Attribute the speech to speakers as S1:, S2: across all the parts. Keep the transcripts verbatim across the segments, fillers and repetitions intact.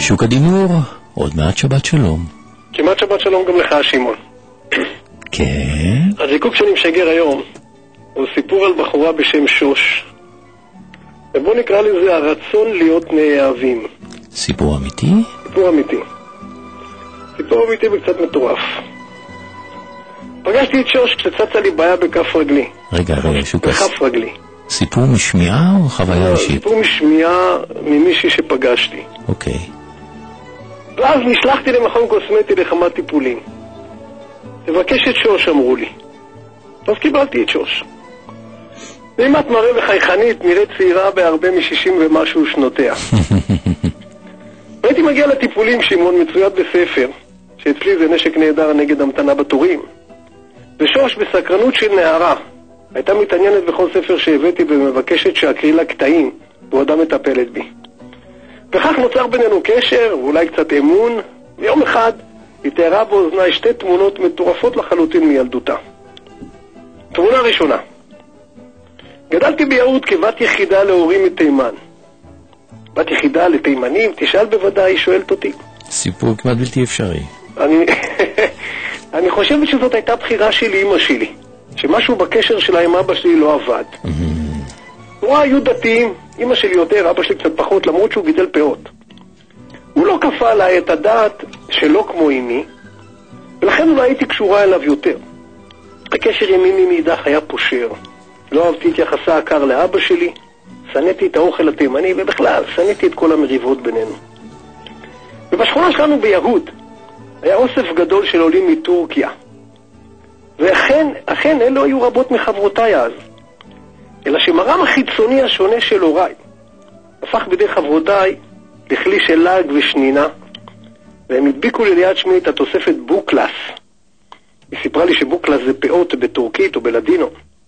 S1: שוק הדימור, עוד מעט שבת שלום.
S2: כמעט שבת שלום גם לך, שמעון.
S1: כן?
S2: הזיקוק שאני משגר היום הוא סיפור על בחורה בשם שוש. ובוא נקרא לזה הרצון להיות נאהבים.
S1: סיפור אמיתי?
S2: סיפור אמיתי. סיפור אמיתי וקצת מטורף. פגשתי את שוש כשצצה לי בעיה בכף רגלי.
S1: רגע, רגע, שוק...
S2: בכף רגלי.
S1: סיפור משמיעה או חוויה אישית?
S2: סיפור משמיעה ממישהי שפגשתי.
S1: אוקיי.
S2: ואז נשלחתי למכון קוסמטי לכמה טיפולים. תבקש את שוש, אמרו לי. אז קיבלתי את שוש. נעימת מראה וחייכנית, נראית צעירה בהרבה משישים ומשהו שנותיה. הייתי מגיע לטיפולים, שמעון, מצויד בספר, שאצלי זה נשק נהדר נגד המתנה בתורים. ושוש, בסקרנות של נערה, הייתה מתעניינת בכל ספר שהבאתי ומבקשת שאקריא לה קטעים, ועודה מטפלת בי. וכך נוצר בינינו קשר, ואולי קצת אמון, ויום אחד היא תיארה באוזניי שתי תמונות מטורפות לחלוטין מילדותה. תמונה ראשונה. גדלתי ביהוד כבת יחידה להורים מתימן. בת יחידה לתימנים, תשאל בוודאי, היא שואלת אותי.
S1: סיפור כמעט בלתי אפשרי.
S2: אני, אני חושבת שזאת הייתה בחירה שלי, אמא שלי. שמשהו בקשר שלה עם אבא שלי לא עבד. הוא היו דתיים, אמא שלי יותר, אבא שלי קצת פחות, למרות שהוא גידל פאות. הוא לא כפה עליי את הדעת שלא כמו אמי, ולכן אולי הייתי קשורה אליו יותר. הקשר עם אמי מאידך היה פושר. לא אהבתי את יחסה הקר לאבא שלי, שנאתי את האוכל התימני, ובכלל, שנאתי את כל המריבות בינינו. ובשכונה שלנו ביהוד, היה אוסף גדול של עולים מטורקיה. ואכן, אכן, אלו היו רבות מחברותיי אז. אלא שמרם החיצוני השונה של הוריי הפך בידי חברותיי לכלי של לעג ושנינה, והם הדביקו לי ליד שמי את התוספת בוקלס. היא סיפרה לי שבוקלס זה פאות בטורקית או בלדינו.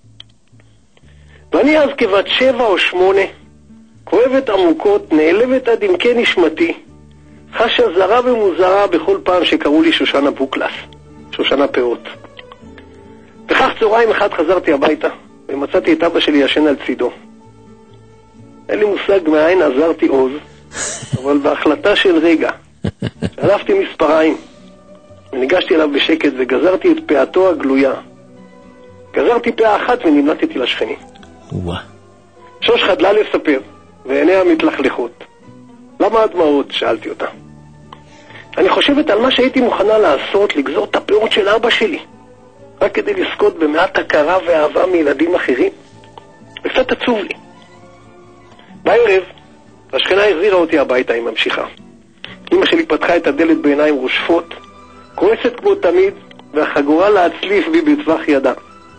S2: ואני אז כבת שבע או שמונה, כואבת עמוקות, נעלבת עד עמקי נשמתי, חשה זרה ומוזרה בכל פעם שקראו לי שושנה בוקלס, שושנה פאות. וכך צהריים אחד חזרתי הביתה, ומצאתי את אבא שלי ישן על צידו. אין לי מושג מאין עזרתי עוז, אבל בהחלטה של רגע, שלפתי מספריים, וניגשתי אליו בשקט וגזרתי את פאתו הגלויה. גזרתי פאה אחת ונמלטתי לשכני.
S1: וואה.
S2: שוש חדלה לספר, ועיניה מתלכלכות. למה הדמעות? שאלתי אותה. אני חושבת על מה שהייתי מוכנה לעשות, לגזור את הפאות של אבא שלי, רק כדי לזכות במעט הכרה ואהבה מילדים אחרים. וקצת עצוב לי. בערב, השכנה החזירה אותי הביתה, היא ממשיכה. אמא שלי פתחה את הדלת בעיניים רושפות, כועסת כמו תמיד, והחגורה להצליף בי בטווח ידה.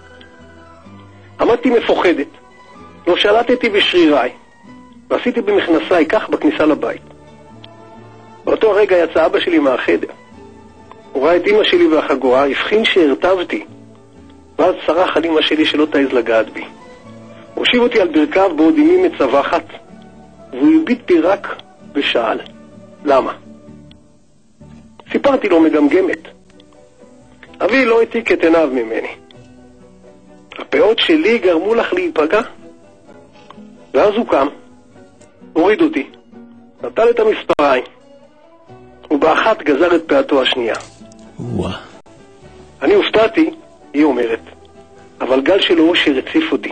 S2: עמדתי מפוחדת, לא שלטתי בשריריי, ועשיתי במכנסיי כך בכניסה לבית. באותו הרגע יצא אבא שלי מהחדר. הוא ראה את אמא שלי והחגורה, הבחין שהרטבתי, ואז צרח על אמא שלי שלא תעז לגעת בי. הוא הושיב אותי על ברכיו בעוד אמי מצווחת, והוא הביט בי רק ושאל, למה? סיפרתי לו מגמגמת. אבי לא העתיק את עיניו ממני. הפאות שלי גרמו לך להיפגע? ואז הוא קם, הוריד אותי, נטל את המספריים, ובאחת גזר את פאתו השנייה.
S1: וואה.
S2: אני הופתעתי, היא אומרת, אבל גל של אושר הציף אותי.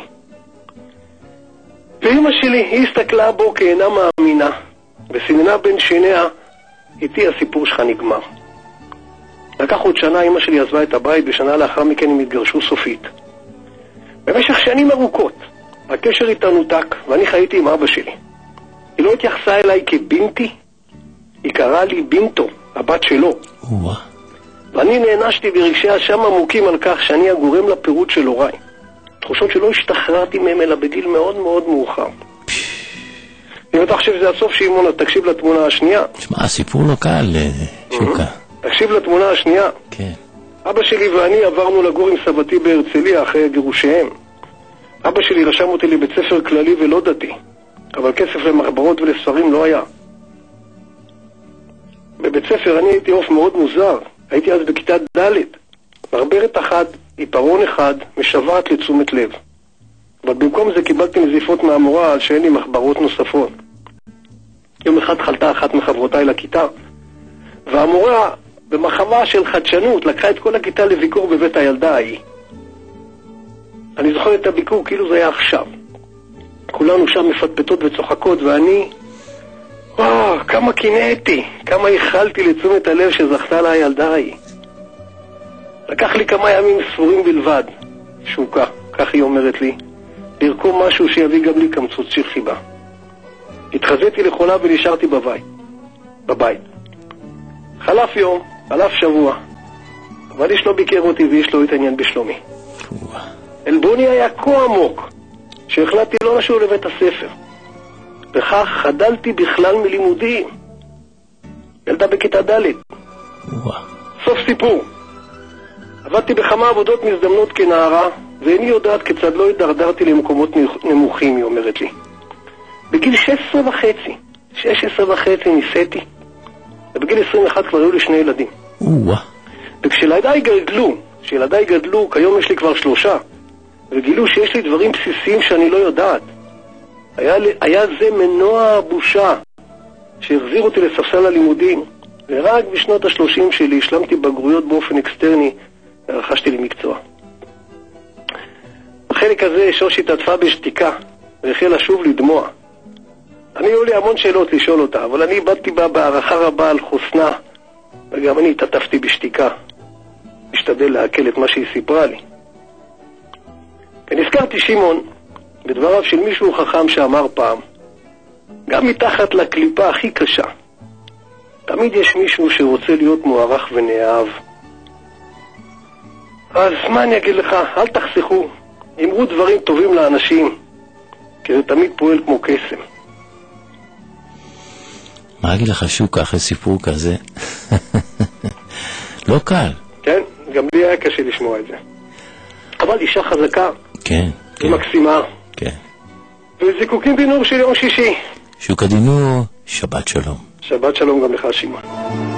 S2: ואמא שלי, היא הסתכלה בו כאינה מאמינה, וסיננה בין שיניה, איתי הסיפור שלך נגמר. לקח עוד שנה, אמא שלי עזבה את הבית, ושנה לאחר מכן הם התגרשו סופית. במשך שנים ארוכות, הקשר איתה נותק, ואני חייתי עם אבא שלי. היא לא התייחסה אליי כבינתי, היא קראה לי בינתו, הבת שלו.
S1: וואה.
S2: ואני נענשתי ברגשי אשם עמוקים על כך שאני הגורם לפירוד של הוריי. תחושות שלא השתחררתי מהם אלא בגיל מאוד מאוד מאוחר. אם אתה חושב שזה הסוף, שמעון, תקשיב לתמונה השנייה.
S1: תשמע, הסיפור לא קל, שוקה.
S2: תקשיב לתמונה השנייה.
S1: כן.
S2: אבא שלי ואני עברנו לגור עם סבתי בהרצליה אחרי גירושיהם. אבא שלי רשם אותי לבית ספר כללי ולא דתי, אבל כסף למחברות ולספרים לא היה. בבית ספר אני הייתי אוף מאוד מוזר. הייתי אז בכיתה ד', ברברת אחת, עיפרון אחד, משוועת לתשומת לב. אבל במקום זה קיבלתי נזיפות מהמורה על שאין לי מחברות נוספות. יום אחד חלתה אחת מחברותיי לכיתה, והמורה במחווה של חדשנות לקחה את כל הכיתה לביקור בבית הילדה ההיא. אני זוכר את הביקור כאילו זה היה עכשיו. כולנו שם מפטפטות וצוחקות, ואני, וואו, כמה קינאתי, כמה ייחלתי לתשומת הלב שזכתה לה הילדה ההיא. לקח לי כמה ימים ספורים בלבד, שוקה, כך היא אומרת לי, לרקום משהו שיביא גם לי קמצוץ של חיבה. התחזיתי לחולה ונשארתי בבית. בבית. חלף יום, חלף שבוע, אבל איש לא ביקר אותי ואיש לא התעניין בשלומי. אלבוני היה כה עמוק שהחלטתי לא לשוב לבית הספר, וכך חדלתי בכלל מלימודים. ילדה בכיתה ד'. סוף סיפור. עבדתי בכמה עבודות מזדמנות כנערה, ואיני יודעת כיצד לא התדרדרתי למקומות נמוכים, היא אומרת לי. בגיל שש עשרה וחצי, שש עשרה וחצי ניסיתי, ובגיל עשרים ואחת כבר היו לי שני ילדים. וכשילדיי גדלו, כשילדיי גדלו, כיום יש לי כבר שלושה, וגילו שיש לי דברים בסיסיים שאני לא יודעת. היה, היה זה מנוע הבושה שהחזיר אותי לספסל הלימודים, ורק בשנות השלושים שלי השלמתי בגרויות באופן אקסטרני ורכשתי לי מקצוע. בחלק הזה שושי התעטפה בשתיקה והחלה שוב לדמוע. אני היו לי המון שאלות לשאול אותה, אבל אני באתי בה בהערכה רבה על חוסנה, וגם אני התעטפתי בשתיקה, משתדל להקל את מה שהיא סיפרה לי. ונזכרתי שמעון בדבריו של מישהו חכם שאמר פעם, גם מתחת לקליפה הכי קשה תמיד יש מישהו שרוצה להיות מוערך ונאהב. אז מה אני אגיד לך, אל תחסכו, אמרו דברים טובים לאנשים, כי זה תמיד פועל כמו קסם.
S1: מה אגיד לך שוקה אחרי סיפור כזה? לא קל.
S2: כן, גם לי היה קשה לשמוע את זה. אבל אישה חזקה,
S1: כן, כן.
S2: מקסימה,
S1: כן.
S2: וזיקוקים דינור של יום שישי.
S1: שוקה דינור, שבת שלום.
S2: שבת שלום גם לך, שמעון.